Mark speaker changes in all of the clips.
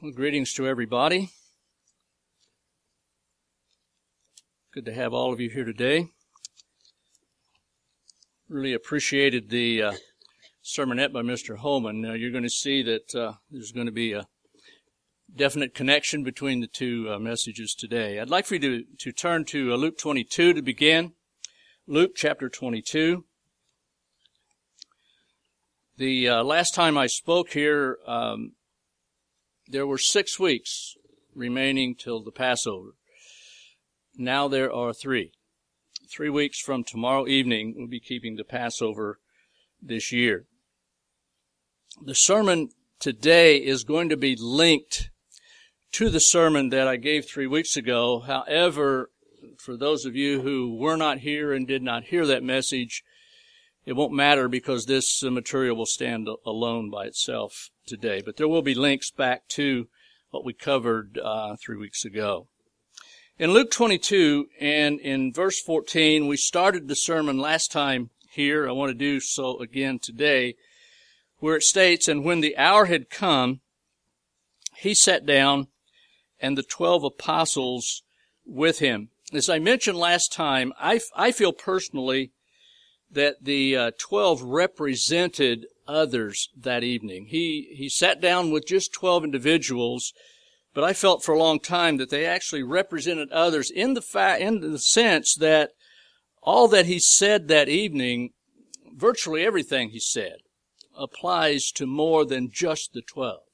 Speaker 1: Well, greetings to everybody. Good to have all of you here today. Really appreciated the sermonette by Mr. Holman. Now you're going to see that there's going to be a definite connection between the two messages today. I'd like for you to turn to Luke 22 to begin. Luke chapter 22. The last time I spoke here, there were 6 weeks remaining till the Passover. Now there are 3. 3 weeks from tomorrow evening, we'll be keeping the Passover this year. The sermon today is going to be linked to the sermon that I gave 3 weeks ago. However, for those of you who were not here and did not hear that message, it won't matter because this material will stand alone by itself today. But there will be links back to what we covered 3 weeks ago. In Luke 22 and in verse 14, we started the sermon last time here. I want to do so again today, where it states, "And when the hour had come, he sat down, and the 12 apostles with him." As I mentioned last time, I feel personally that the 12 represented others that evening. He sat down with just 12 individuals, but I felt for a long time that they actually represented others in the sense that all that he said that evening, virtually everything he said, applies to more than just the 12.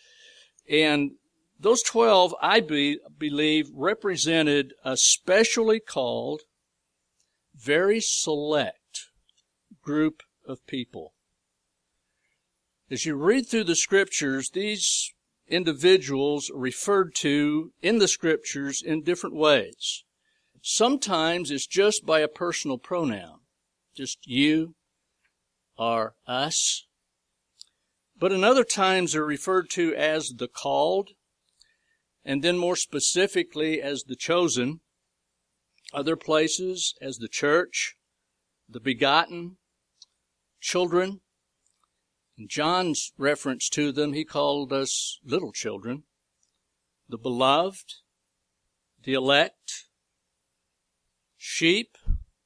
Speaker 1: And those 12, I believe, represented a specially called, very select group of people. As you read through the Scriptures, these individuals referred to in the Scriptures in different ways. Sometimes it's just by a personal pronoun, just you or us. But in other times they're referred to as the called, and then more specifically as the chosen. Other places as the church, the begotten, children. In John's reference to them, he called us little children, the beloved, the elect, sheep,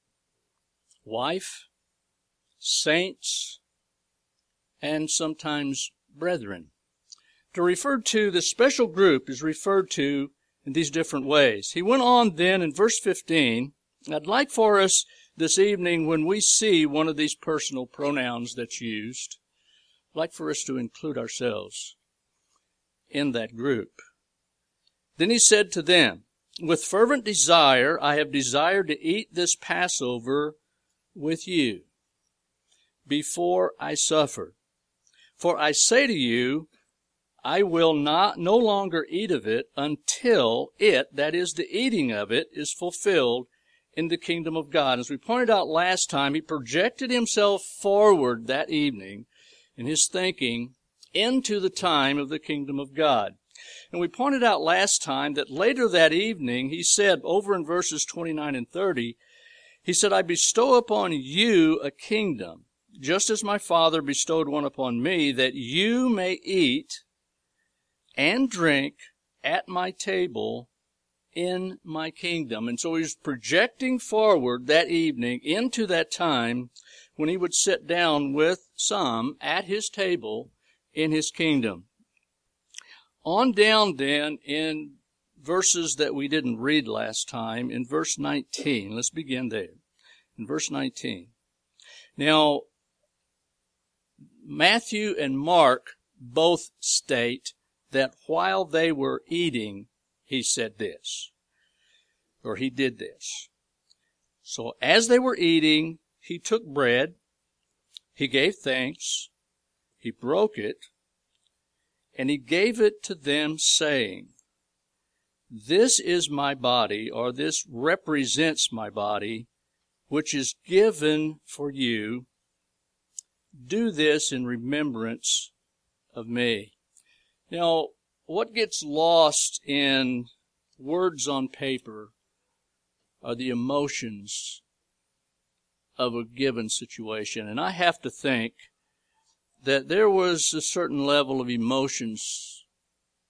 Speaker 1: wife, saints, and sometimes brethren. To refer to the special group is referred to in these different ways. He went on then in verse 15. I'd like for us this evening, when we see one of these personal pronouns that's used, I'd like for us to include ourselves in that group. Then he said to them, "With fervent desire I have desired to eat this Passover with you before I suffer. For I say to you, I will no longer eat of it until it," that is, the eating of it, "is fulfilled in the kingdom of God." As we pointed out last time, he projected himself forward that evening in his thinking into the time of the kingdom of God. And we pointed out last time that later that evening, he said over in verses 29 and 30, he said, "I bestow upon you a kingdom, just as my Father bestowed one upon me, that you may eat and drink at my table in my kingdom." And so he was projecting forward that evening into that time when he would sit down with some at his table in his kingdom. On down then in verses that we didn't read last time, in verse 19. Let's begin there. In verse 19. Now, Matthew and Mark both state that while they were eating, he said this, or he did this. So as they were eating, he took bread, he gave thanks, he broke it, and he gave it to them, saying, "This is my body," or "this represents my body, which is given for you. Do this in remembrance of me." Now, what gets lost in words on paper are the emotions of a given situation. And I have to think that there was a certain level of emotions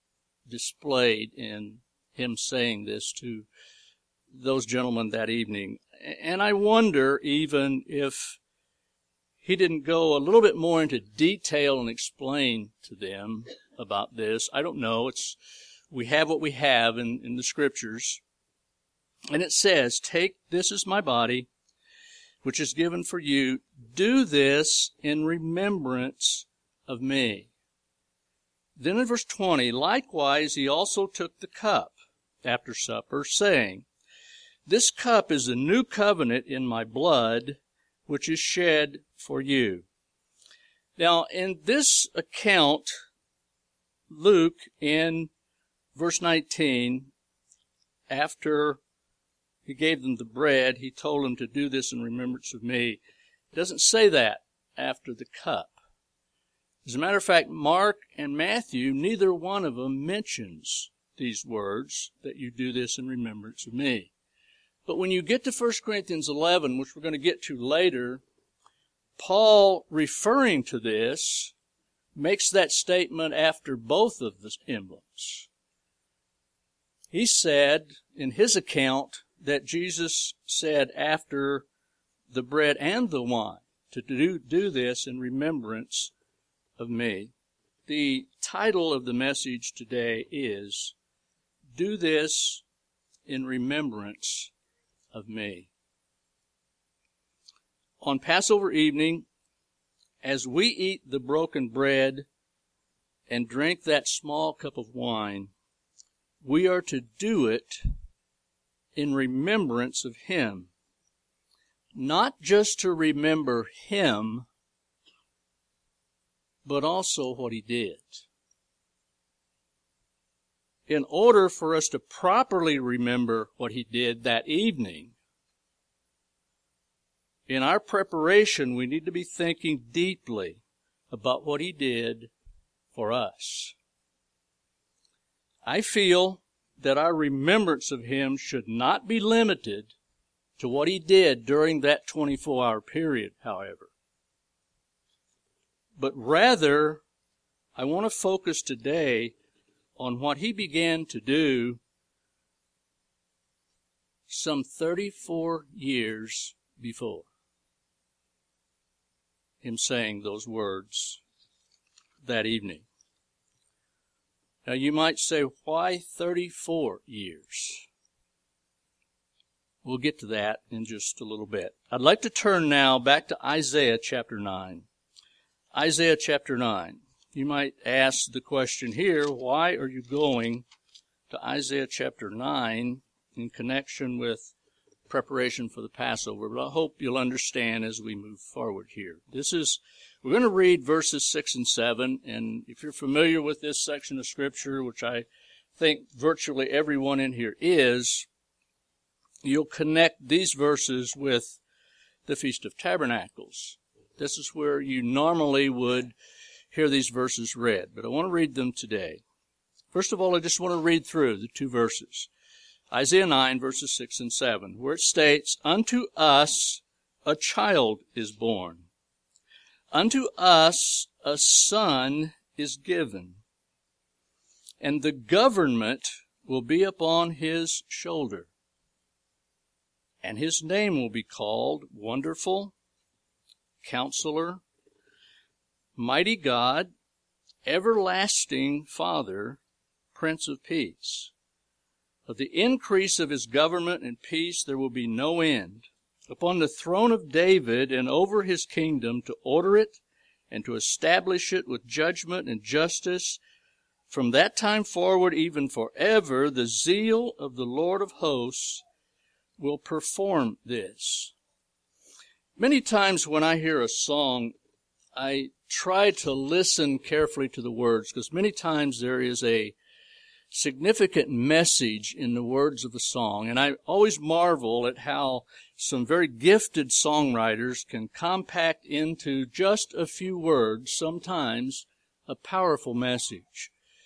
Speaker 1: displayed in him saying this to those gentlemen that evening. And I wonder even if he didn't go a little bit more into detail and explain to them about this. I don't know. We have what we have in the Scriptures. And it says, "Take, this is my body, which is given for you. Do this in remembrance of me." Then in verse 20, "Likewise he also took the cup after supper, saying, This cup is the new covenant in my blood, which is shed for you." Now, in this account, Luke, in verse 19, after he gave them the bread, he told them to do this in remembrance of me. It doesn't say that after the cup. As a matter of fact, Mark and Matthew, neither one of them mentions these words, that you do this in remembrance of me. But when you get to 1 Corinthians 11, which we're going to get to later, Paul, referring to this, makes that statement after both of the emblems. He said, in his account, that Jesus said after the bread and the wine, to do this in remembrance of me. The title of the message today is, "Do this in remembrance of me." On Passover evening, as we eat the broken bread and drink that small cup of wine, we are to do it in remembrance of him. Not just to remember him, but also what he did. In order for us to properly remember what he did that evening, in our preparation, we need to be thinking deeply about what he did for us. I feel that our remembrance of him should not be limited to what he did during that 24-hour period, however. But rather, I want to focus today on what he began to do some 34 years before him saying those words that evening. Now you might say, why 34 years? We'll get to that in just a little bit. I'd like to turn now back to Isaiah chapter 9. Isaiah chapter 9. You might ask the question here, why are you going to Isaiah chapter 9 in connection with preparation for the Passover? But I hope you'll understand as we move forward here. We're going to read verses 6 and 7, and if you're familiar with this section of Scripture, which I think virtually everyone in here is, you'll connect these verses with the Feast of Tabernacles. This is where you normally would hear these verses read, but I want to read them today. First of all, I just want to read through the two verses. Isaiah 9, verses 6 and 7, where it states, "Unto us a child is born. Unto us a son is given, and the government will be upon his shoulder. And his name will be called Wonderful, Counselor, Mighty God, Everlasting Father, Prince of Peace. Of the increase of his government and peace there will be no end, upon the throne of David and over his kingdom, to order it and to establish it with judgment and justice. From that time forward, even forever, the zeal of the Lord of hosts will perform this." Many times when I hear a song, I try to listen carefully to the words, because many times there is a significant message in the words of a song. And I always marvel at how some very gifted songwriters can compact into just a few words, sometimes, a powerful message.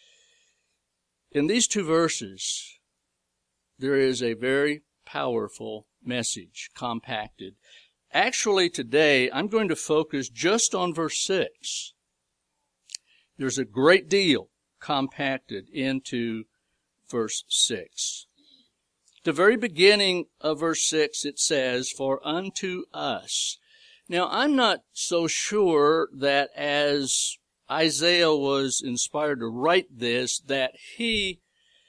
Speaker 1: In these two verses, there is a very powerful message compacted. Actually, today, I'm going to focus just on verse 6. There's a great deal compacted into verse 6. The very beginning of verse 6, it says, "For unto us." Now, I'm not so sure that as Isaiah was inspired to write this, that he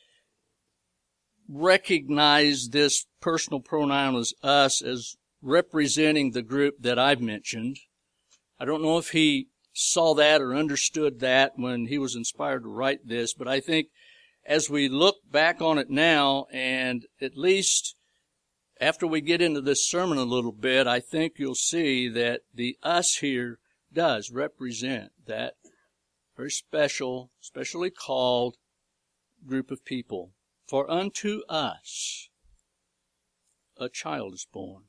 Speaker 1: recognized this personal pronoun as us as representing the group that I've mentioned. I don't know if he saw that or understood that when he was inspired to write this, but I think as we look back on it now, and at least after we get into this sermon a little bit, I think you'll see that the us here does represent that very special, specially called group of people. For unto us a child is born.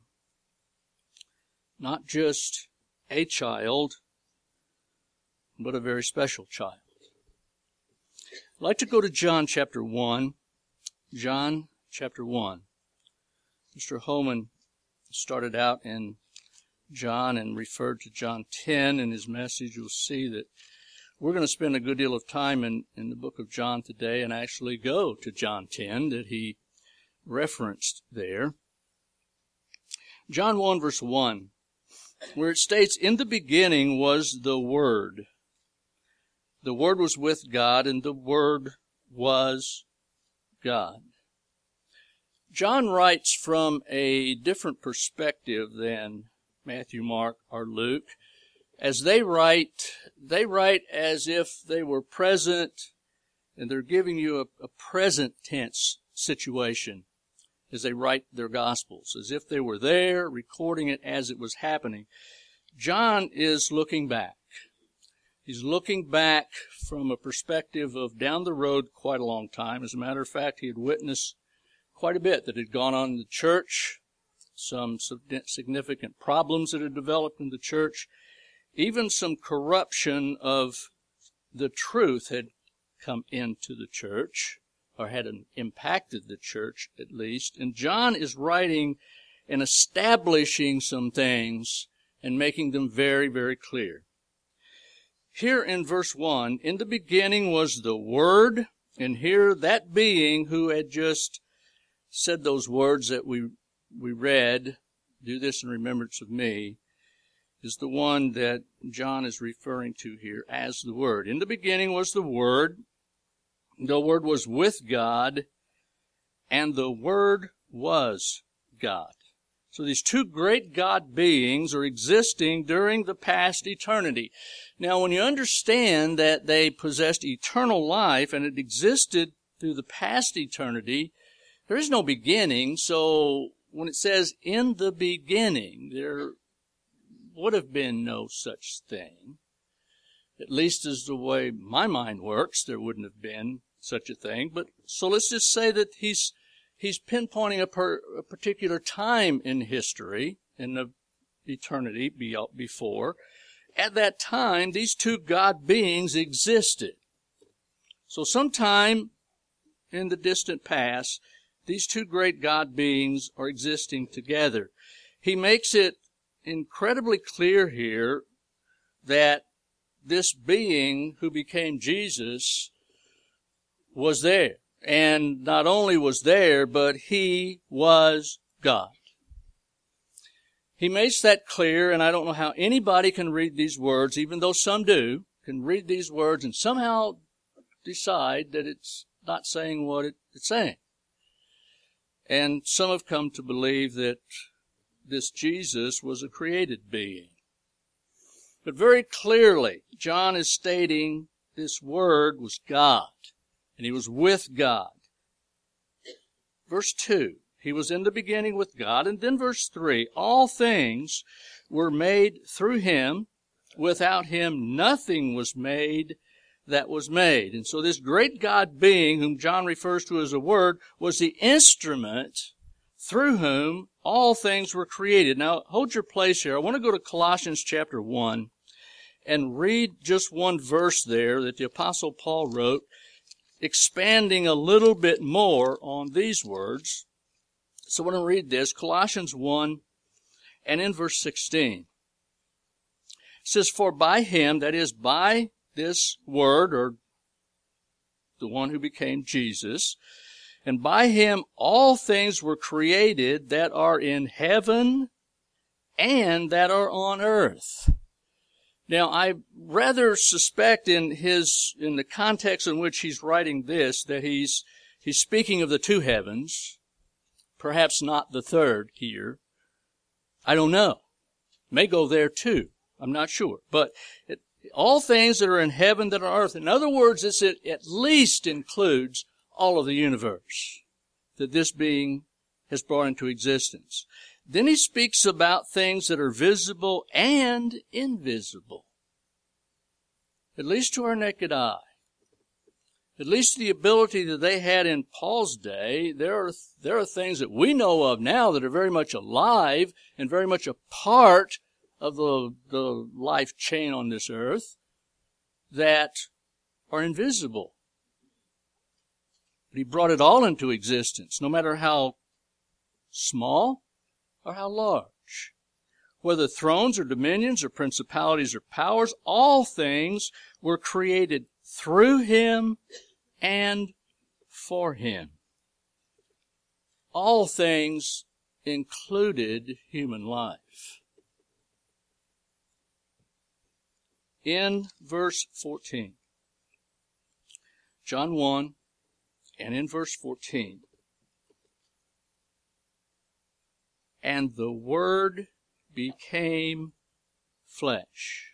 Speaker 1: Not just a child, but a very special child. I'd like to go to John chapter 1. John chapter 1. Mr. Holman started out in John and referred to John 10 in his message. You'll see that we're going to spend a good deal of time in the book of John today and actually go to John 10 that he referenced there. John 1 verse 1, where it states, "In the beginning was the Word. The Word was with God, and the Word was God." John writes from a different perspective than Matthew, Mark, or Luke. As they write as if they were present, and they're giving you a present tense situation as they write their Gospels, as if they were there, recording it as it was happening. John is looking back. He's looking back from a perspective of down the road quite a long time. As a matter of fact, he had witnessed quite a bit that had gone on in the church, some significant problems that had developed in the church, even some corruption of the truth had come into the church, or had impacted the church at least. And John is writing and establishing some things and making them very, very clear. Here in verse 1, "In the beginning was the Word," and here that being who had just said those words that we read, "Do this in remembrance of me," is the one that John is referring to here as the Word. "In the beginning was the Word. The Word was with God, and the Word was God." So these two great God beings are existing during the past eternity. Now, when you understand that they possessed eternal life and it existed through the past eternity, there is no beginning. So when it says "in the beginning," there would have been no such thing. At least as the way my mind works, there wouldn't have been such a thing. But so let's just say that he's pinpointing a particular time in history, in the eternity before. At that time, these two God beings existed. So sometime in the distant past, these two great God beings are existing together. He makes it incredibly clear here that this being who became Jesus was there. And not only was there, but he was God. He makes that clear, and I don't know how anybody can read these words, even though some do, can read these words and somehow decide that it's not saying what it's saying. And some have come to believe that this Jesus was a created being. But very clearly, John is stating this Word was God, and he was with God. Verse 2, he was in the beginning with God. And then verse 3, all things were made through him. Without him, nothing was made that was made. And so this great God being, whom John refers to as a Word, was the instrument through whom all things were created. Now, hold your place here. I want to go to Colossians chapter 1 and read just one verse there that the Apostle Paul wrote, expanding a little bit more on these words. So I want to read this, Colossians 1 and in verse 16. It says, "For by him," that is by this Word or the one who became Jesus. And by him all things were created that are in heaven and that are on earth. Now, I rather suspect in the context in which he's writing this, that he's speaking of the two heavens, perhaps not the third here. I don't know. May go there too. I'm not sure. But all things that are in heaven that are on earth. In other words, it at least includes all of the universe that this being has brought into existence. Then he speaks about things that are visible and invisible. At least to our naked eye. At least the ability that they had in Paul's day, there are things that we know of now that are very much alive and very much a part of the life chain on this earth that are invisible. But he brought it all into existence, no matter how small or how large. Whether thrones or dominions or principalities or powers, all things were created through him and for him. All things included human life. In verse 14, John 1, and in verse 14, and the Word became flesh.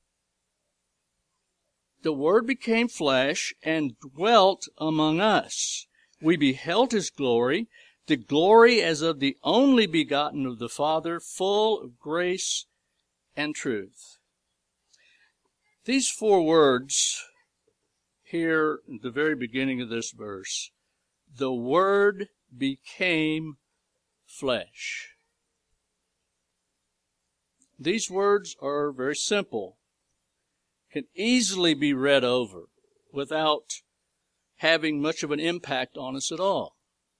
Speaker 1: The Word became flesh and dwelt among us. We beheld his glory, the glory as of the only begotten of the Father, full of grace and truth. These four words here at the very beginning of this verse, the Word became flesh. These words are very simple, can easily be read over without having much of an impact on us at all.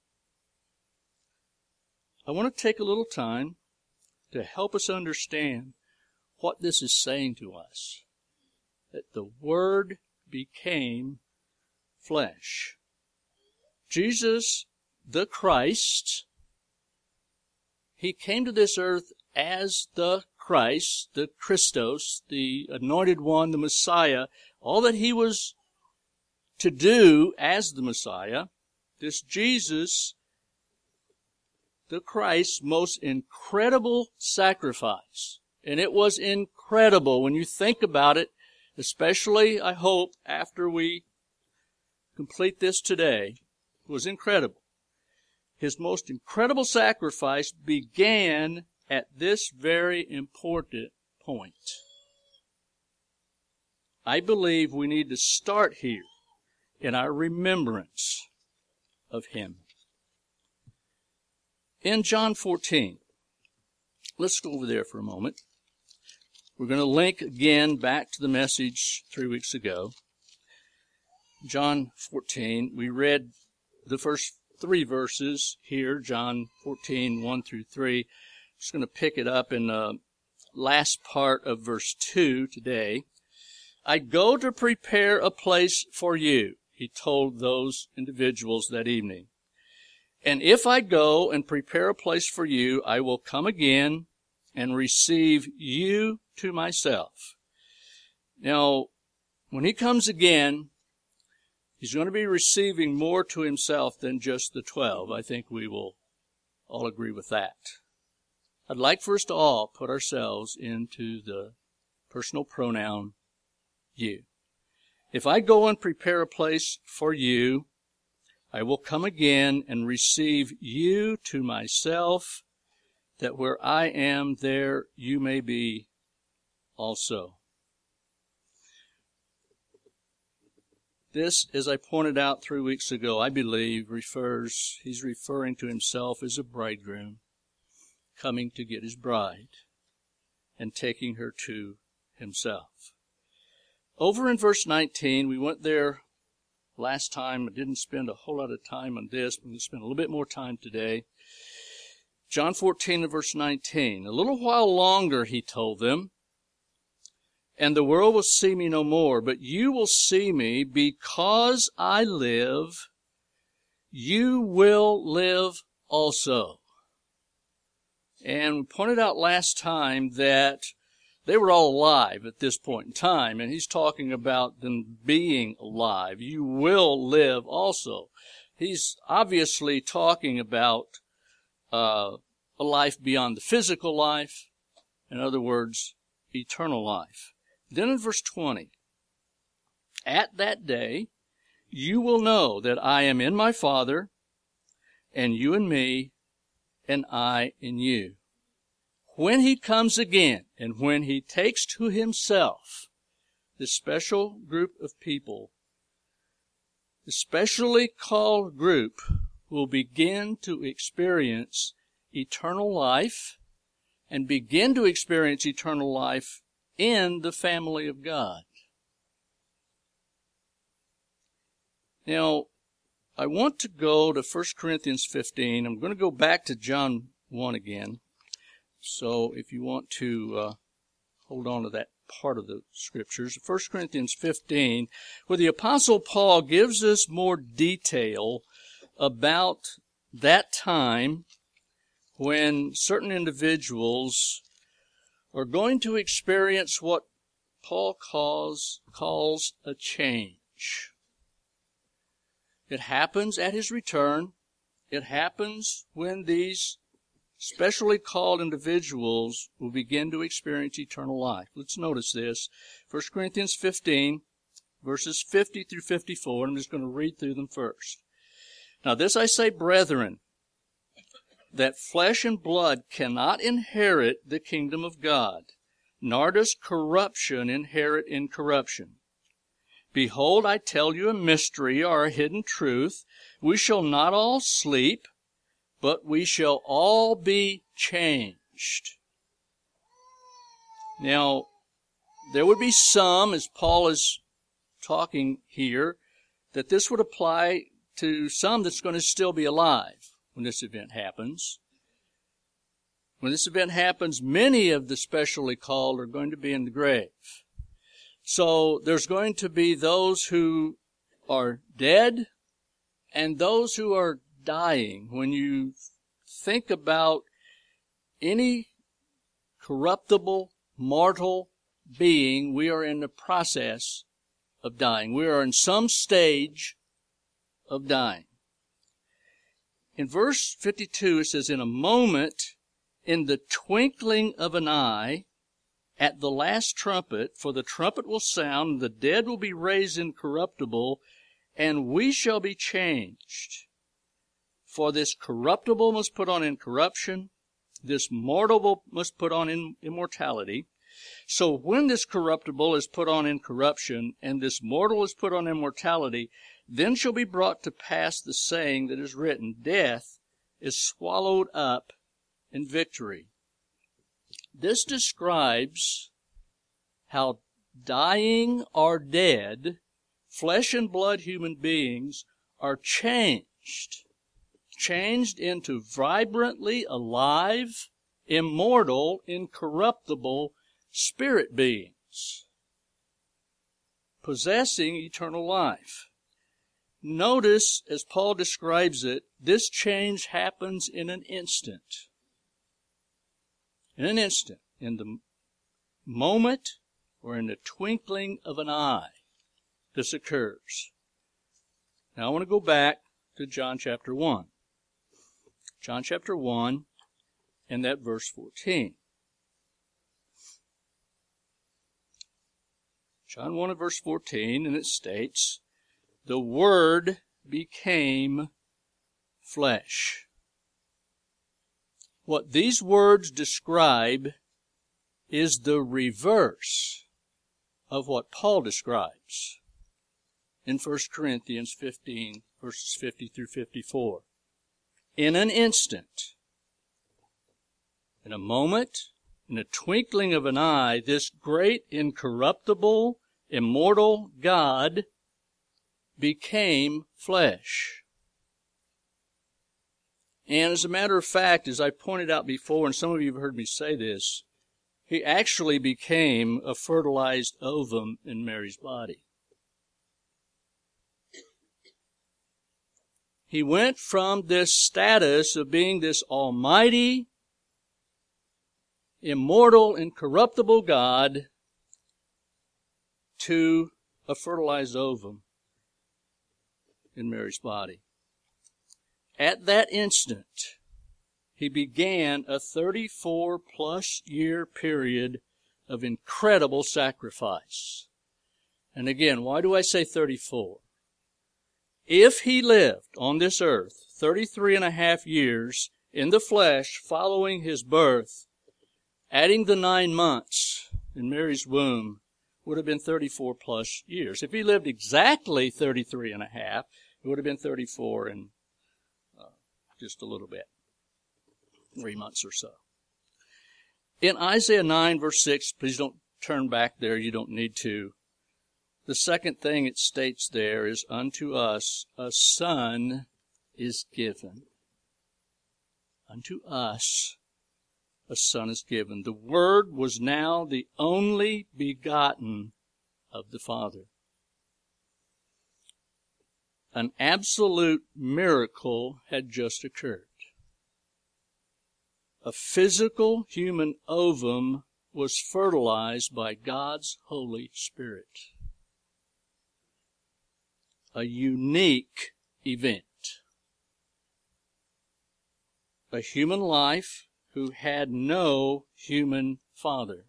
Speaker 1: I want to take a little time to help us understand what this is saying to us. That the Word became flesh. Jesus, the Christ, he came to this earth as the Christ, the Christos, the anointed one, the Messiah. All that he was to do as the Messiah, this Jesus, the Christ's most incredible sacrifice. And it was incredible when you think about it, especially, I hope, after we complete this today. It was incredible. His most incredible sacrifice began at this very important point. I believe we need to start here in our remembrance of him. In John 14, let's go over there for a moment. We're going to link again back to the message 3 weeks ago. John 14, we read the first 3 verses here, John 14, 1 through 3. Just going to pick it up in the last part of verse 2 today. I go to prepare a place for you, he told those individuals that evening. And if I go and prepare a place for you, I will come again and receive you to myself. Now, when he comes again, he's going to be receiving more to himself than just the 12. I think we will all agree with that. I'd like for us to all put ourselves into the personal pronoun you. If I go and prepare a place for you, I will come again and receive you to myself, that where I am, there you may be also. This, as I pointed out 3 weeks ago, I believe he's referring to himself as a bridegroom coming to get his bride and taking her to himself. Over in verse 19, we went there last time. I didn't spend a whole lot of time on this. We're going to spend a little bit more time today. John 14 and verse 19. A little while longer, he told them, and the world will see me no more, but you will see me. Because I live, you will live also. And we pointed out last time that they were all alive at this point in time, and he's talking about them being alive. You will live also. He's obviously talking about a life beyond the physical life. In other words, eternal life. Then in verse 20, at that day, you will know that I am in my Father, and you in me, and I in you. When he comes again, and when he takes to himself this special group of people, the specially called group will begin to experience eternal life, and begin to experience eternal life in the family of God. Now, I want to go to 1 Corinthians 15. I'm going to go back to John 1 again. So if you want to hold on to that part of the scriptures, 1 Corinthians 15, where the Apostle Paul gives us more detail about that time when certain individuals are going to experience what Paul calls a change. It happens at his return. It happens when these specially called individuals will begin to experience eternal life. Let's notice this. 1 Corinthians 15, verses 50 through 54. I'm just going to read through them first. Now this I say, brethren, that flesh and blood cannot inherit the kingdom of God, nor does corruption inherit incorruption. Behold, I tell you a mystery or a hidden truth. We shall not all sleep, but we shall all be changed. Now, there would be some, as Paul is talking here, that this would apply to some that's going to still be alive when this event happens. When this event happens, many of the specially called are going to be in the grave. So there's going to be those who are dead and those who are dying. When you think about any corruptible, mortal being, we are in the process of dying. We are in some stage of dying. In verse 52, it says, in a moment, in the twinkling of an eye, at the last trumpet, for the trumpet will sound, and the dead will be raised incorruptible, and we shall be changed. For this corruptible must put on incorruption, this mortal must put on immortality. So when this corruptible is put on incorruption, and this mortal is put on immortality, then shall be brought to pass the saying that is written, death is swallowed up in victory. This describes how dying or dead, flesh and blood human beings are changed into vibrantly alive, immortal, incorruptible spirit beings, possessing eternal life. Notice, as Paul describes it, this change happens in an instant. In an instant, in the moment or in the twinkling of an eye, this occurs. Now I want to go back to John chapter 1. John chapter 1 and that verse 14. John 1 and verse 14, and it states, the Word became flesh. What these words describe is the reverse of what Paul describes in 1 Corinthians 15, verses 50 through 54. In an instant, in a moment, in a twinkling of an eye, this great, incorruptible, immortal God became flesh. And as a matter of fact, as I pointed out before, and some of you have heard me say this, He actually became a fertilized ovum in Mary's body. He went from this status of being this almighty, immortal, incorruptible God to a fertilized ovum in Mary's body. At that instant, he began a 34-plus year period of incredible sacrifice. And again, why do I say 34? If he lived on this earth 33 and a half years in the flesh following his birth, adding the 9 months in Mary's womb would have been 34-plus years. If he lived exactly 33 and a half, it would have been 34 and just a little bit. 3 months or so. In Isaiah 9, verse 6, please don't turn back there, you don't need to. The second thing it states there is, unto us a son is given. Unto us a son is given. The Word was now the only begotten of the Father. An absolute miracle had just occurred. A physical human ovum was fertilized by God's Holy Spirit. A unique event. A human life who had no human father.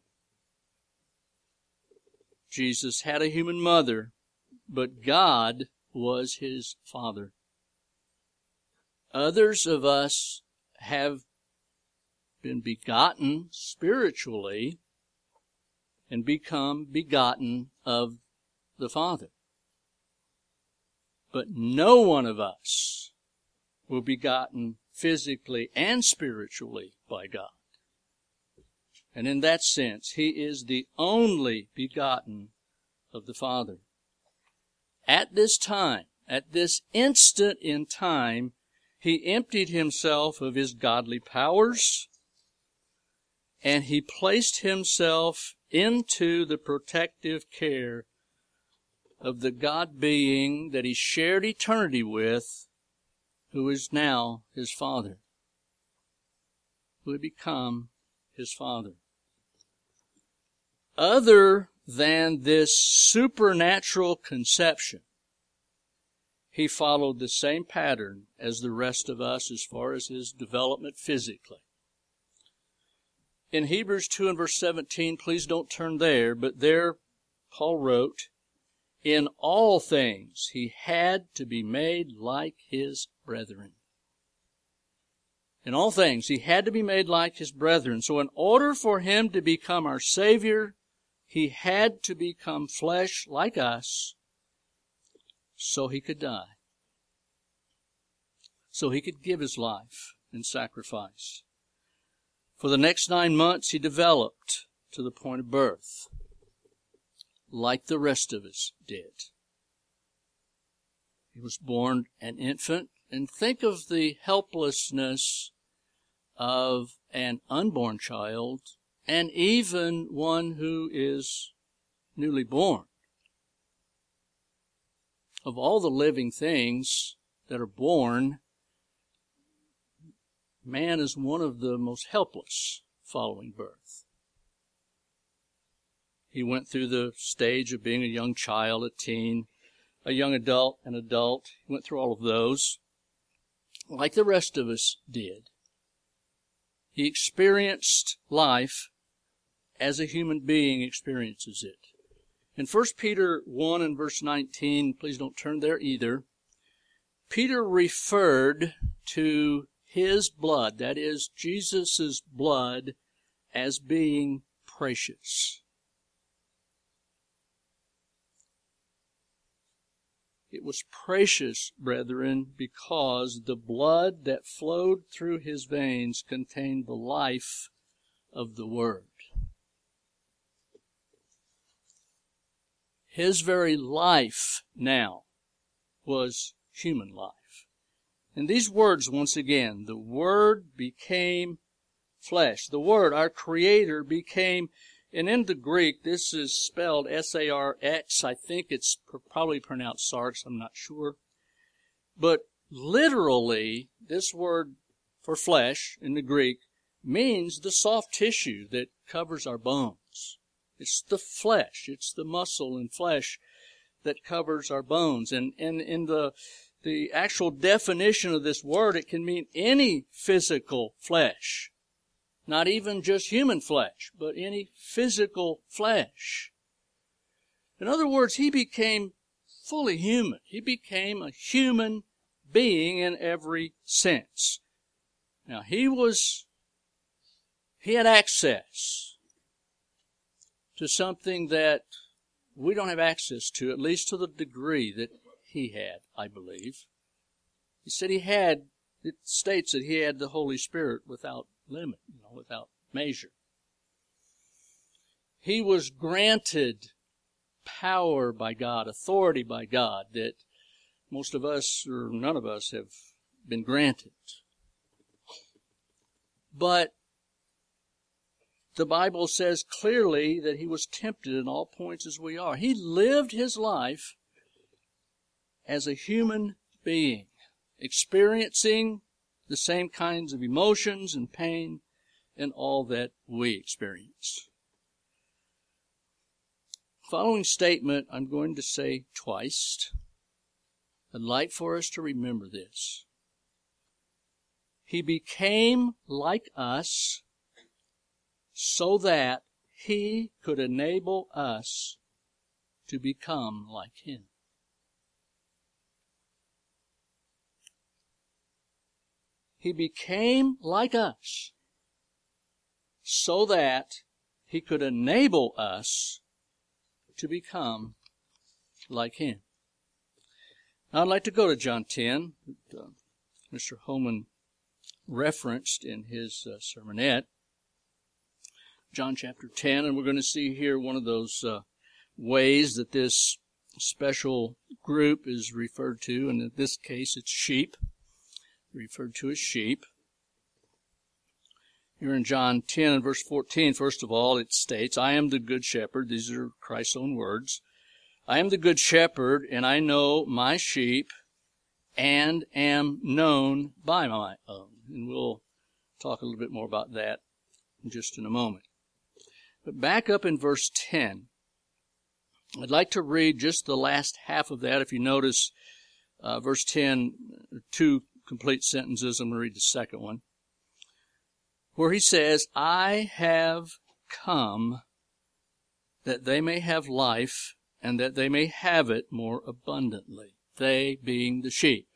Speaker 1: Jesus had a human mother, but God was his father. Others of us have been begotten spiritually and become begotten of the Father. But no one of us will be begotten physically and spiritually by God. And in that sense, he is the only begotten of the Father. At this time, at this instant in time, he emptied himself of his godly powers, and he placed himself into the protective care of the God being that he shared eternity with, who is now his Father, who had become his Father. Other than this supernatural conception, he followed the same pattern as the rest of us as far as his development physically. In Hebrews 2 and verse 17, please don't turn there, but there Paul wrote, in all things he had to be made like his brethren. In all things he had to be made like his brethren. So in order for him to become our Savior, he had to become flesh like us so he could die. So he could give his life in sacrifice. For the next 9 months, he developed to the point of birth, like the rest of us did. He was born an infant, and think of the helplessness of an unborn child, and even one who is newly born. Of all the living things that are born, man is one of the most helpless following birth. He went through the stage of being a young child, a teen, a young adult, an adult. He went through all of those, like the rest of us did. He experienced life as a human being experiences it. In 1 Peter 1 and verse 19, please don't turn there either, Peter referred to his blood, that is, Jesus' blood, as being precious. It was precious, brethren, because the blood that flowed through his veins contained the life of the Word. His very life now was human life. And these words, once again, the Word became flesh. The Word, our Creator, became, and in the Greek, this is spelled S-A-R-X. I think it's probably pronounced sarx, I'm not sure. But literally, this word for flesh in the Greek means the soft tissue that covers our bones. It's the flesh. It's the muscle and flesh that covers our bones. And in the actual definition of this word, it can mean any physical flesh. Not even just human flesh, but any physical flesh. In other words, he became fully human. He became a human being in every sense. Now, he had access to something that we don't have access to, at least to the degree that he had, I believe. He said it states that he had the Holy Spirit without limit, without measure. He was granted power by God, authority by God, that most of us, or none of us, have been granted. But the Bible says clearly that he was tempted in all points as we are. He lived his life as a human being, experiencing the same kinds of emotions and pain and all that we experience. Following statement I'm going to say twice. I'd like for us to remember this. He became like us so that he could enable us to become like him. He became like us so that he could enable us to become like him. Now I'd like to go to John 10, that Mr. Holman referenced in his sermonette. John chapter 10, and we're going to see here one of those ways that this special group is referred to, and in this case it's sheep, referred to as sheep. Here in John 10 and verse 14, first of all, it states, I am the good shepherd. These are Christ's own words. I am the good shepherd, and I know my sheep and am known by my own. And we'll talk a little bit more about that just in a moment. But back up in verse 10, I'd like to read just the last half of that. If you notice, verse 10, 2 complete sentences. I'm going to read the second one, where he says, I have come that they may have life and that they may have it more abundantly. They being the sheep.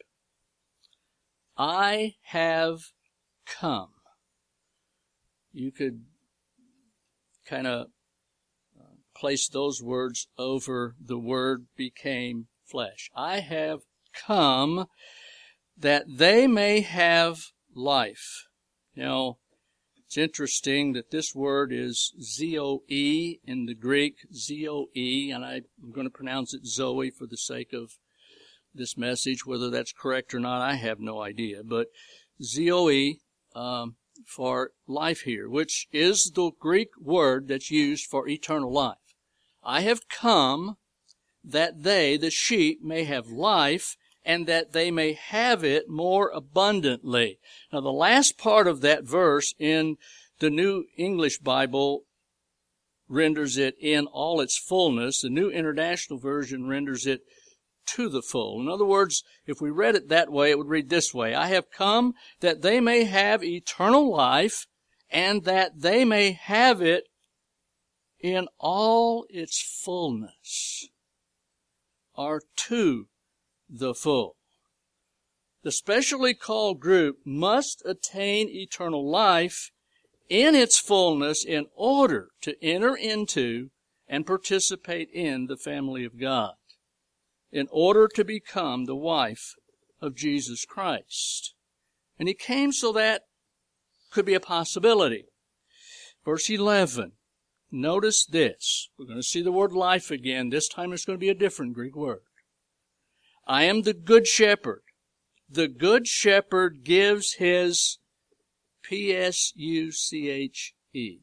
Speaker 1: I have come. You could kind of place those words over the word became flesh. I have come that they may have life. Now, it's interesting that this word is zoe in the Greek, zoe, and I'm going to pronounce it Zoe for the sake of this message. Whether that's correct or not, I have no idea. But zoe for life here, which is the Greek word that's used for eternal life. I have come that they, the sheep, may have life and that they may have it more abundantly. Now, the last part of that verse in the New English Bible renders it in all its fullness. The New International Version renders it to the full. In other words, if we read it that way, it would read this way. I have come that they may have eternal life and that they may have it in all its fullness, or to the full. The specially called group must attain eternal life in its fullness in order to enter into and participate in the family of God, in order to become the wife of Jesus Christ. And he came so that could be a possibility. Verse 11, notice this. We're going to see the word life again. This time it's going to be a different Greek word. I am the good shepherd. The good shepherd gives his P-S-U-C-H-E.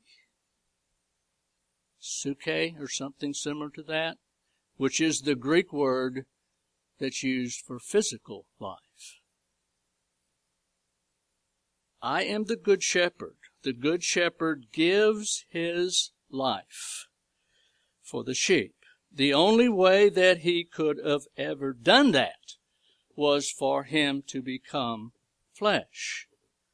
Speaker 1: Suke, or something similar to that, which is the Greek word that's used for physical life. I am the good shepherd. The good shepherd gives his life for the sheep. The only way that he could have ever done that was for him to become flesh.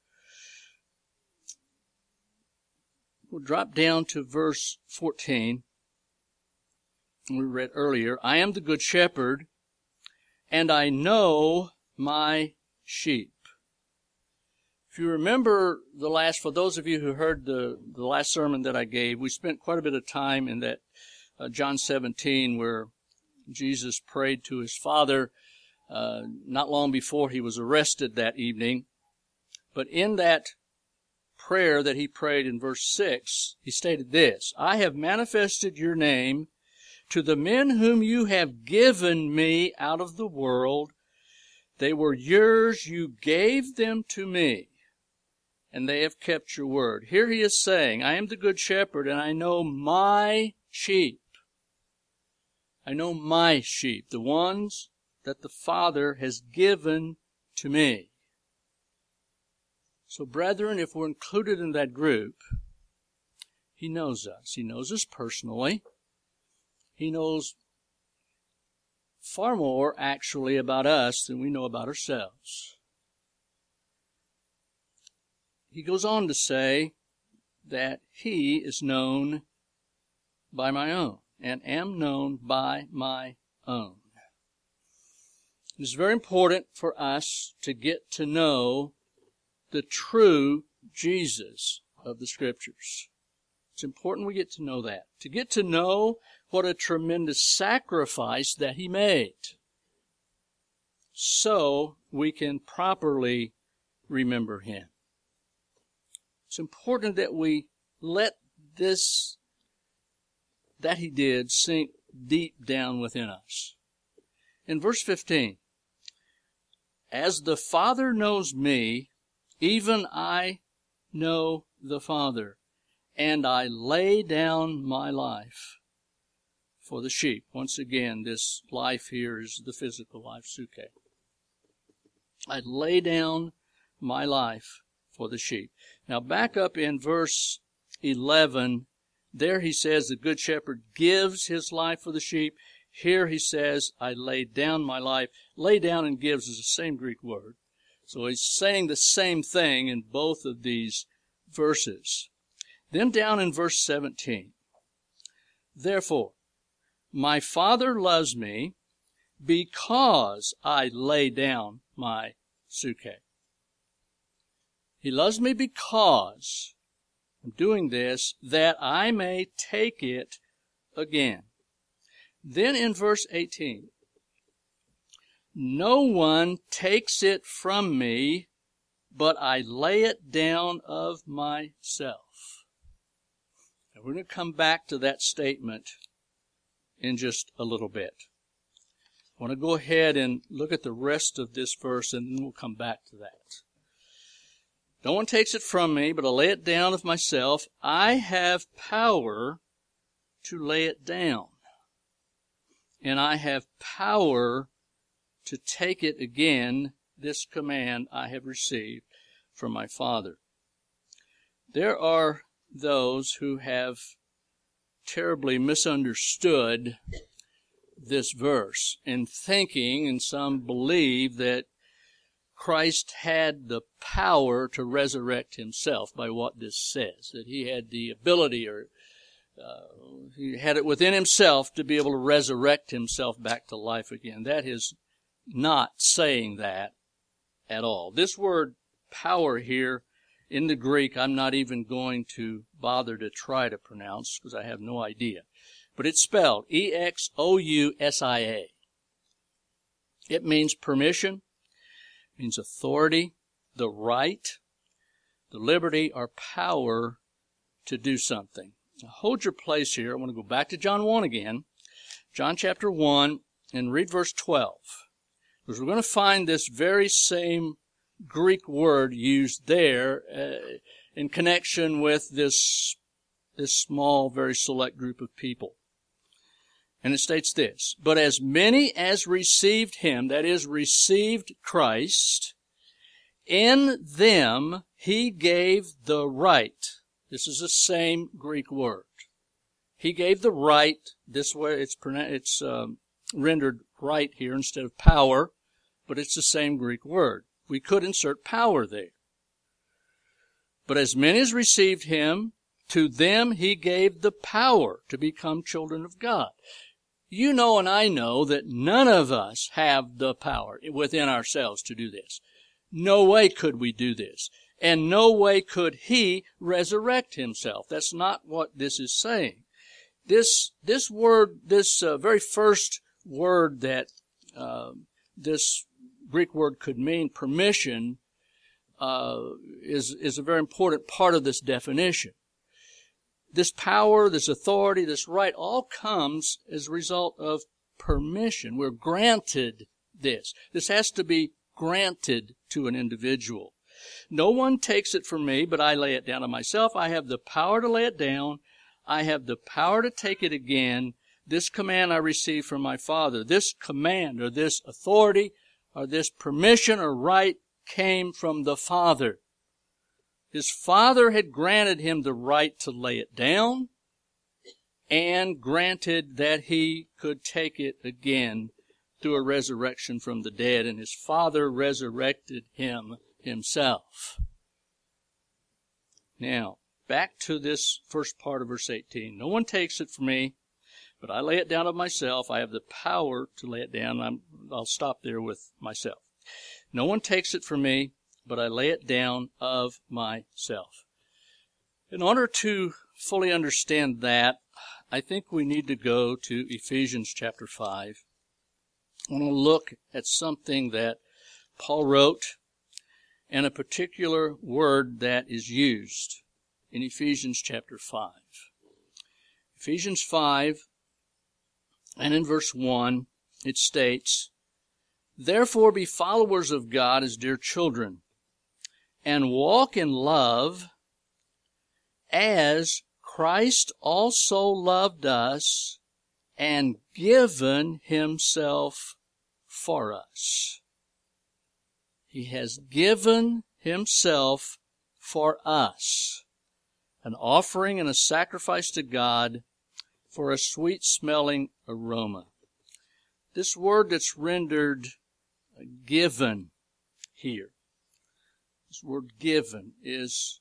Speaker 1: We'll drop down to verse 14. We read earlier, I am the good shepherd, and I know my sheep. If you remember for those of you who heard the last sermon that I gave, we spent quite a bit of time in that John 17 where Jesus prayed to his Father not long before he was arrested that evening. But in that prayer that he prayed in verse 6, he stated this, I have manifested your name to the men whom you have given me out of the world. They were yours, you gave them to me, and they have kept your word. Here he is saying, I am the good shepherd, and I know my sheep. I know my sheep, the ones that the Father has given to me. So, brethren, if we're included in that group, he knows us. He knows us personally. He knows far more, actually, about us than we know about ourselves. He goes on to say that he is known by my own, and am known by my own. It is very important for us to get to know the true Jesus of the Scriptures. It's important we get to know that. To get to know what a tremendous sacrifice that he made, so we can properly remember him. It's important that we let this that he did sink deep down within us. In verse 15, as the Father knows me, even I know the Father, and I lay down my life for the sheep. Once again, this life here is the physical life, suke. I lay down my life for the sheep. Now back up in verse 11, there he says the good shepherd gives his life for the sheep. Here he says, I lay down my life. Lay down and gives is the same Greek word. So he's saying the same thing in both of these verses. Then down in verse 17, therefore, my Father loves me because I lay down my suke. He loves me because I'm doing this, that I may take it again. Then in verse 18, no one takes it from me, but I lay it down of myself. And we're going to come back to that statement in just a little bit. I want to go ahead and look at the rest of this verse, and then we'll come back to that. No one takes it from me, but I lay it down of myself. I have power to lay it down, and I have power to take it again. This command I have received from my Father. There are those who have terribly misunderstood this verse in thinking, and some believe, that Christ had the power to resurrect himself by what this says, that he had the ability, or he had it within himself to be able to resurrect himself back to life again. That is not saying that at all. This word power here in the Greek, I'm not even going to bother to try to pronounce because I have no idea. But it's spelled E-X-O-U-S-I-A. It means permission, means authority, the right, the liberty or power to do something. Now hold your place here. I want to go back to John 1 again. John chapter 1 and read verse 12. Because we're going to find this very same Greek word used there in connection with this small, very select group of people. And it states this, "But as many as received him," that is, received Christ, "in them he gave the right." This is the same Greek word. He gave the right. This way it's rendered right here instead of power, but it's the same Greek word. We could insert power there. "But as many as received him, to them he gave the power to become children of God." You know and I know that none of us have the power within ourselves to do this. No way could we do this. And no way could he resurrect himself. That's not what this is saying. This word, this very first word that this Greek word could mean, permission, is a very important part of this definition. This power, this authority, this right all comes as a result of permission. We're granted this. This has to be granted to an individual. "No one takes it from me, but I lay it down of myself. I have the power to lay it down. I have the power to take it again. This command I received from my Father." This command or this authority or this permission or right came from the Father. His Father had granted him the right to lay it down and granted that he could take it again through a resurrection from the dead, and his Father resurrected him himself. Now, back to this first part of verse 18. "No one takes it from me, but I lay it down of myself. I have the power to lay it down." I'll stop there with myself. "No one takes it from me, but I lay it down of myself." In order to fully understand that, I think we need to go to Ephesians chapter 5. I want to look at something that Paul wrote and a particular word that is used in Ephesians chapter 5. Ephesians 5, and in verse 1, it states, "Therefore be followers of God as dear children, and walk in love, as Christ also loved us and given himself for us." He has given himself for us, an offering and a sacrifice to God for a sweet-smelling aroma. This word that's rendered given here, this word given, is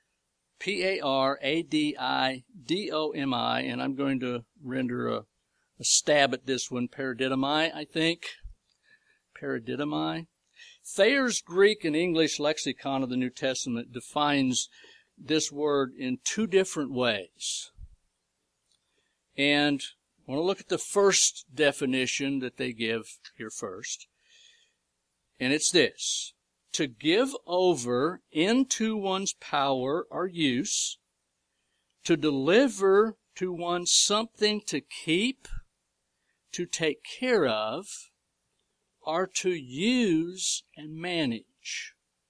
Speaker 1: P-A-R-A-D-I-D-O-M-I, and I'm going to render a stab at this one, paradidomai, I think. Paradidomai. Thayer's Greek and English lexicon of the New Testament defines this word in two different ways. And I want to look at the first definition that they give here first. And it's this: to give over into one's power or use, to deliver to one something to keep, to take care of, or to use and manage.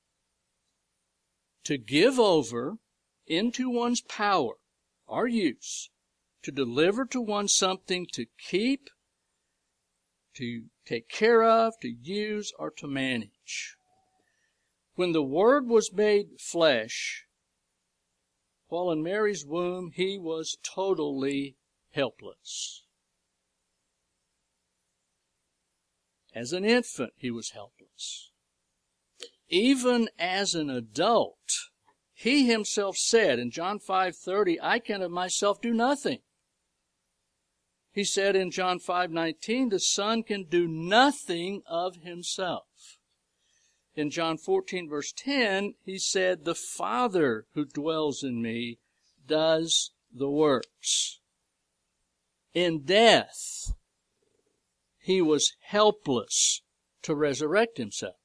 Speaker 1: To give over into one's power or use, to deliver to one something to keep, to take care of, to use, or to manage. When the Word was made flesh, while in Mary's womb, he was totally helpless. As an infant, he was helpless. Even as an adult, he himself said in John 5:30, "I can of myself do nothing." He said in John 5:19, "The Son can do nothing of himself." In John 14, verse 10, he said, "The Father who dwells in me does the works." In death, he was helpless to resurrect himself.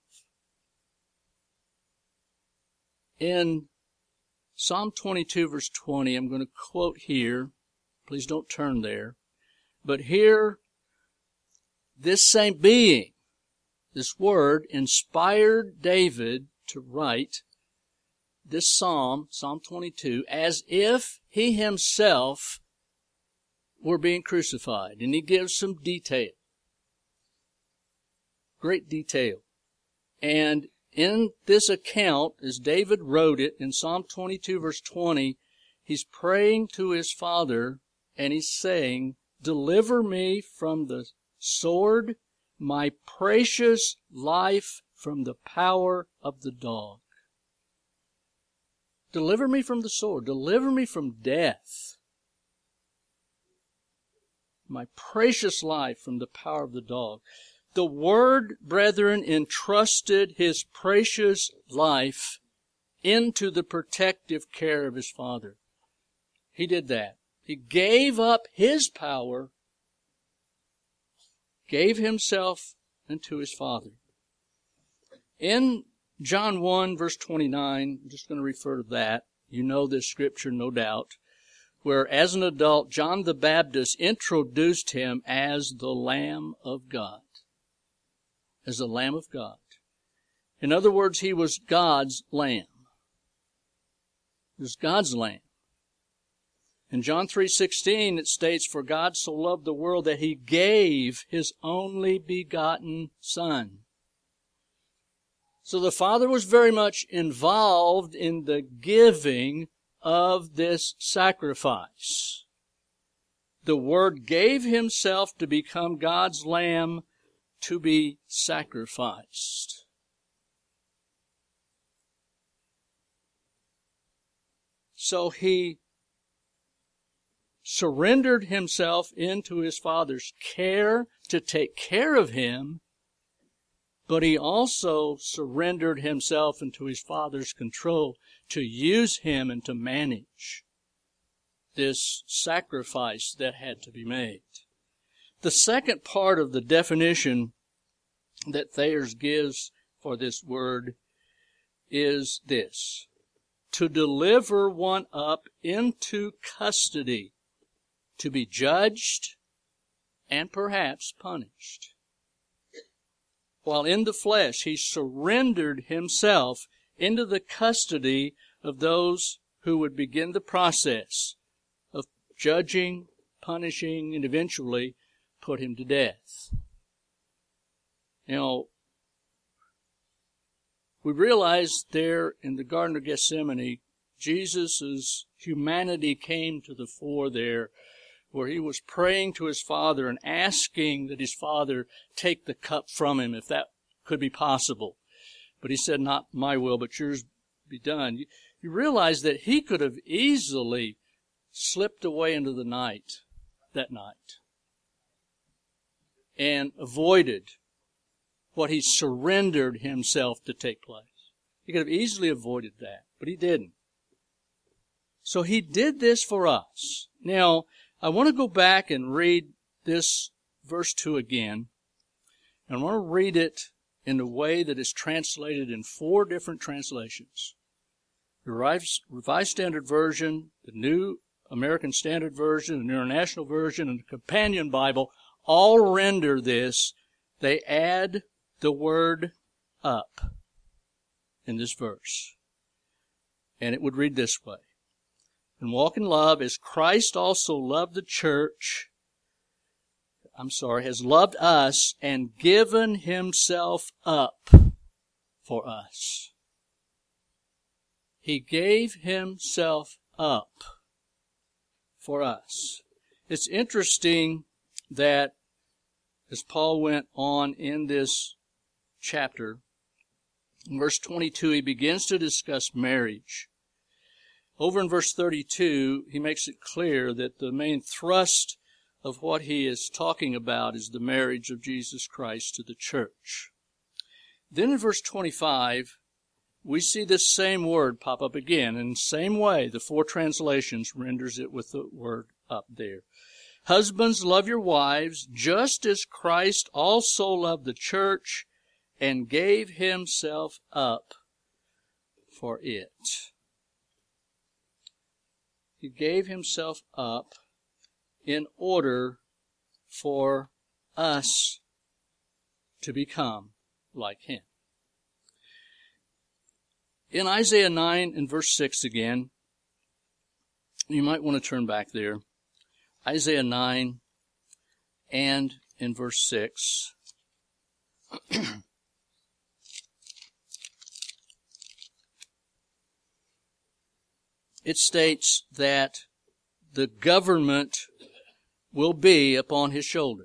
Speaker 1: In Psalm 22, verse 20, I'm going to quote here. Please don't turn there. But here, this same being, this Word, inspired David to write this psalm, Psalm 22, as if he himself were being crucified. And he gives some detail. Great detail. And in this account, as David wrote it in Psalm 22 verse 20, he's praying to his Father and he's saying, "Deliver me from the sword, my precious life from the power of the dog." Deliver me from the sword. Deliver me from death. My precious life from the power of the dog. The Word, brethren, entrusted his precious life into the protective care of his Father. He did that. He gave up his power, gave himself unto his Father. In John 1, verse 29, I'm just going to refer to that. You know this scripture, no doubt, where as an adult, John the Baptist introduced him as the Lamb of God. As the Lamb of God. In other words, he was God's Lamb. He was God's Lamb. In John 3:16, it states, "For God so loved the world that he gave his only begotten Son." So the Father was very much involved in the giving of this sacrifice. The Word gave himself to become God's Lamb to be sacrificed. So he surrendered himself into his Father's care to take care of him, but he also surrendered himself into his Father's control to use him and to manage this sacrifice that had to be made. The second part of the definition that Thayers gives for this word is this: to deliver one up into custody, to be judged and perhaps punished. While in the flesh, he surrendered himself into the custody of those who would begin the process of judging, punishing, and eventually put him to death. You know, we realize there in the Garden of Gethsemane, Jesus' humanity came to the fore there, where he was praying to his Father and asking that his Father take the cup from him, if that could be possible. But he said, "Not my will, but yours be done." You realize that he could have easily slipped away into the night that night and avoided what he surrendered himself to take place. He could have easily avoided that, but he didn't. So he did this for us. Now, I want to go back and read this verse 2 again. And I want to read it in the way that is translated in 4 different translations. The Revised Standard Version, the New American Standard Version, the International Version, and the Companion Bible all render this. They add the word "up" in this verse. And it would read this way: "And walk in love as Christ also loved the church, has loved us and given himself up for us." He gave himself up for us. It's interesting that as Paul went on in this chapter, in verse 22, he begins to discuss marriage. Over in verse 32, he makes it clear that the main thrust of what he is talking about is the marriage of Jesus Christ to the church. Then in verse 25, we see this same word pop up again. In the same way, the 4 translations renders it with the word "up" there. "Husbands, love your wives, just as Christ also loved the church and gave himself up for it." He gave himself up in order for us to become like him. In Isaiah 9 and verse 6 again, you might want to turn back there. Isaiah 9 and in verse 6. It states that the government will be upon his shoulder.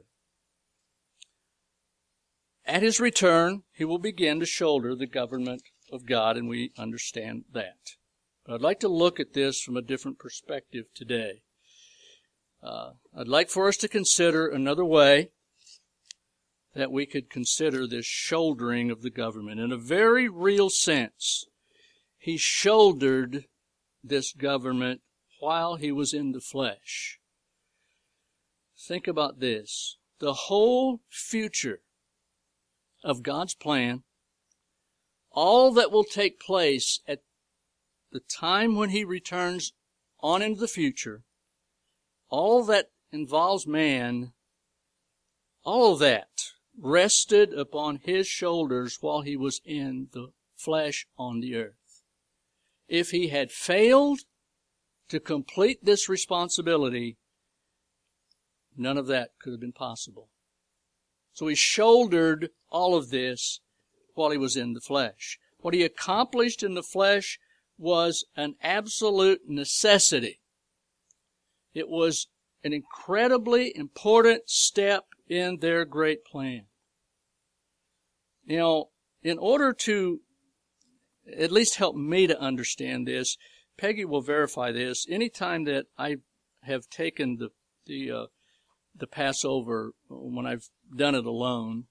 Speaker 1: At his return, he will begin to shoulder the government of God, and we understand that. But I'd like to look at this from a different perspective today. I'd like for us to consider another way that we could consider this shouldering of the government. In a very real sense, he shouldered this government while he was in the flesh. Think about this. The whole future of God's plan, all that will take place at the time when he returns on into the future, all that involves man, all of that rested upon his shoulders while he was in the flesh on the earth. If he had failed to complete this responsibility, none of that could have been possible. So he shouldered all of this while he was in the flesh. What he accomplished in the flesh was an absolute necessity. It was an incredibly important step in their great plan. You know, in order to at least help me to understand this, Peggy will verify this. Anytime that I have taken the Passover, when I've done it alone,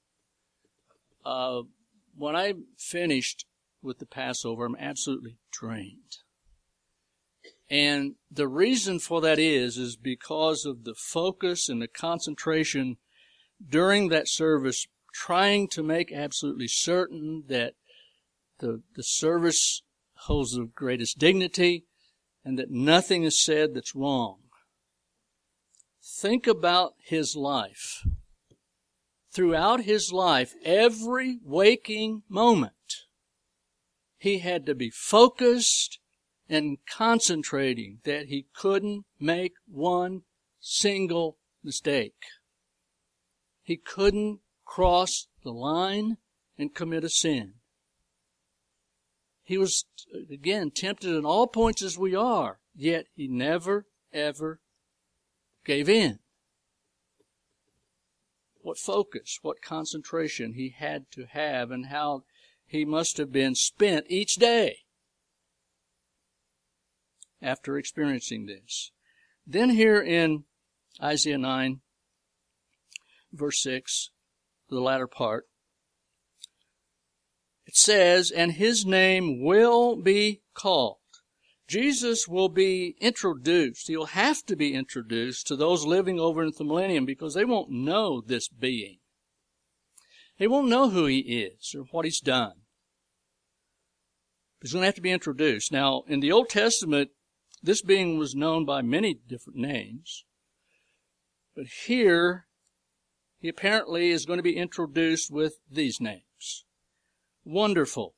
Speaker 1: when I finished with the Passover, I'm absolutely drained. And the reason for that is because of the focus and the concentration during that service, trying to make absolutely certain that the service holds the greatest dignity and that nothing is said that's wrong. Think about his life. Throughout his life, every waking moment, he had to be focused and concentrating that he couldn't make one single mistake. He couldn't cross the line and commit a sin. He was, again, tempted at all points as we are, yet he never, ever gave in. What focus, what concentration he had to have, and how he must have been spent each day after experiencing this. Then here in Isaiah 9, verse 6, the latter part, it says, and his name will be called. Jesus will be introduced. He'll have to be introduced to those living over in the millennium because they won't know this being. They won't know who he is or what he's done. He's going to have to be introduced. Now, in the Old Testament, this being was known by many different names. But here, he apparently is going to be introduced with these names. Wonderful.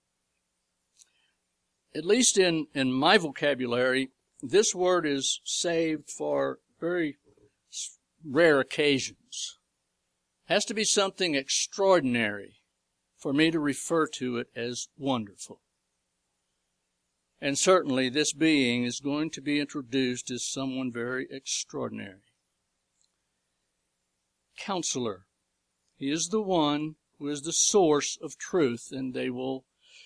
Speaker 1: At least in my vocabulary, this word is saved for very rare occasions. It has to be something extraordinary for me to refer to it as wonderful. And certainly this being is going to be introduced as someone very extraordinary. Counselor. He is the one who is the source of truth, and they will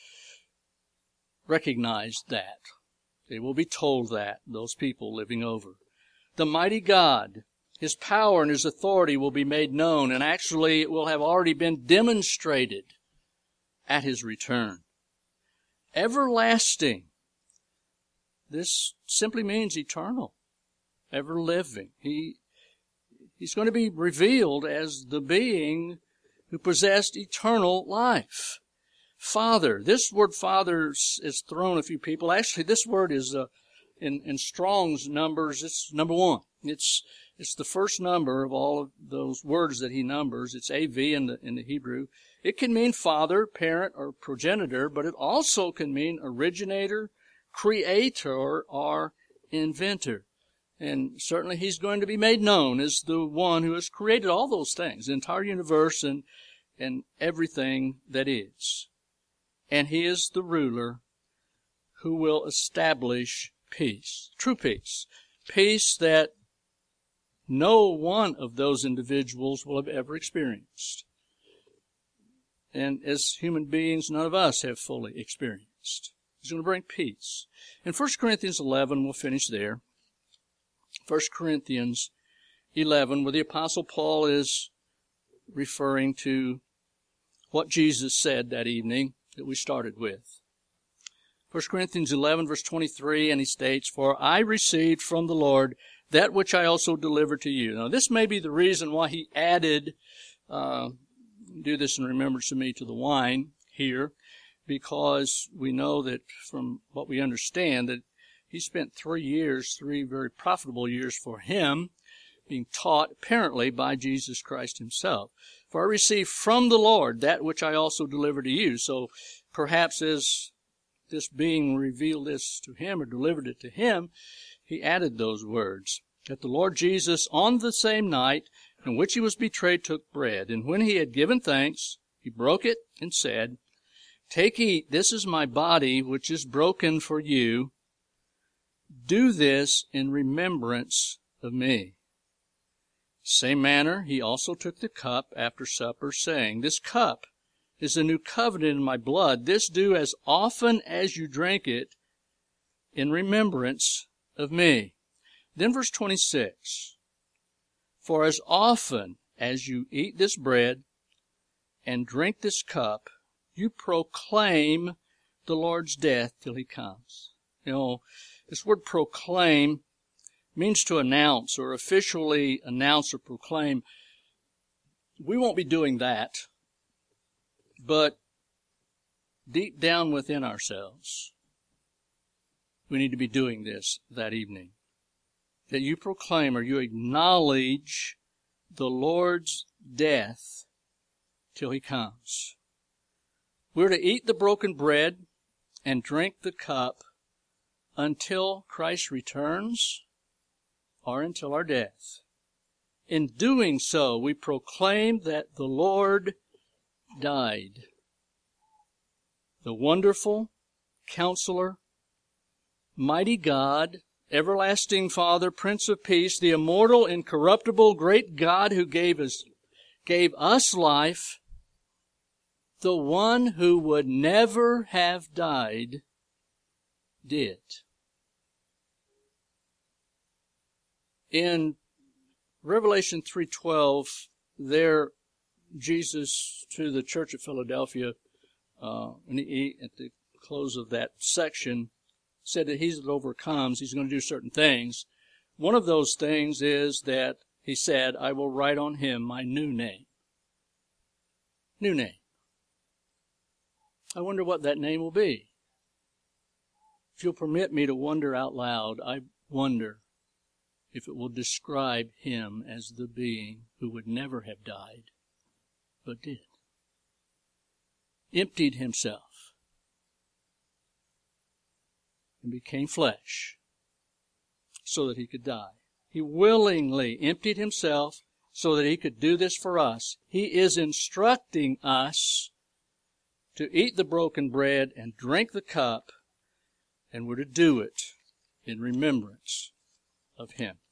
Speaker 1: recognize that. They will be told that, those people living over. The mighty God, his power and his authority will be made known, and actually it will have already been demonstrated at his return. Everlasting. This simply means eternal, ever living. He's going to be revealed as the being who possessed eternal life. Father. This word Father is thrown a few people. Actually, this word is in Strong's numbers. It's number 1. It's the first number of all of those words that he numbers. It's AV in the Hebrew. It can mean father, parent, or progenitor, but it also can mean originator, creator, or inventor. And certainly he's going to be made known as the one who has created all those things, the entire universe and everything that is. And he is the ruler who will establish peace, true peace, peace that no one of those individuals will have ever experienced. And as human beings, none of us have fully experienced. He's going to bring peace. In 1 Corinthians 11, we'll finish there. 1 Corinthians 11, where the Apostle Paul is referring to what Jesus said that evening that we started with. 1 Corinthians 11, verse 23, and he states, "For I received from the Lord that which I also delivered to you." Now, this may be the reason why he added, do this in remembrance of me, to the wine here, because we know that from what we understand that he spent 3 years, 3 very profitable years for him, being taught apparently by Jesus Christ himself. "For I received from the Lord that which I also delivered to you." So perhaps as this being revealed this to him or delivered it to him, he added those words, "That the Lord Jesus on the same night in which he was betrayed took bread, and when he had given thanks, he broke it and said, 'Take, eat, this is my body which is broken for you. Do this in remembrance of me.' Same manner, he also took the cup after supper, saying, 'This cup is the new covenant in my blood. This do as often as you drink it in remembrance of me.'" Then verse 26, "For as often as you eat this bread and drink this cup, you proclaim the Lord's death till he comes." You know, this word proclaim means to announce or officially announce or proclaim. We won't be doing that, but deep down within ourselves, we need to be doing this that evening. That you proclaim or you acknowledge the Lord's death till he comes. We're to eat the broken bread and drink the cup until Christ returns or until our death. In doing so, we proclaim that the Lord died. The wonderful Counselor, mighty God, everlasting Father, Prince of Peace, the immortal, incorruptible, great God who gave us life, the one who would never have died, did. In Revelation 3:12, there Jesus to the church of Philadelphia, and he, at the close of that section, said that he that overcomes, he's going to do certain things. One of those things is that he said, "I will write on him my new name." New name. I wonder what that name will be. If you'll permit me to wonder out loud, I wonder if it will describe him as the being who would never have died, but did. Emptied himself and became flesh so that he could die. He willingly emptied himself so that he could do this for us. He is instructing us to eat the broken bread and drink the cup, and we're to do it in remembrance of him.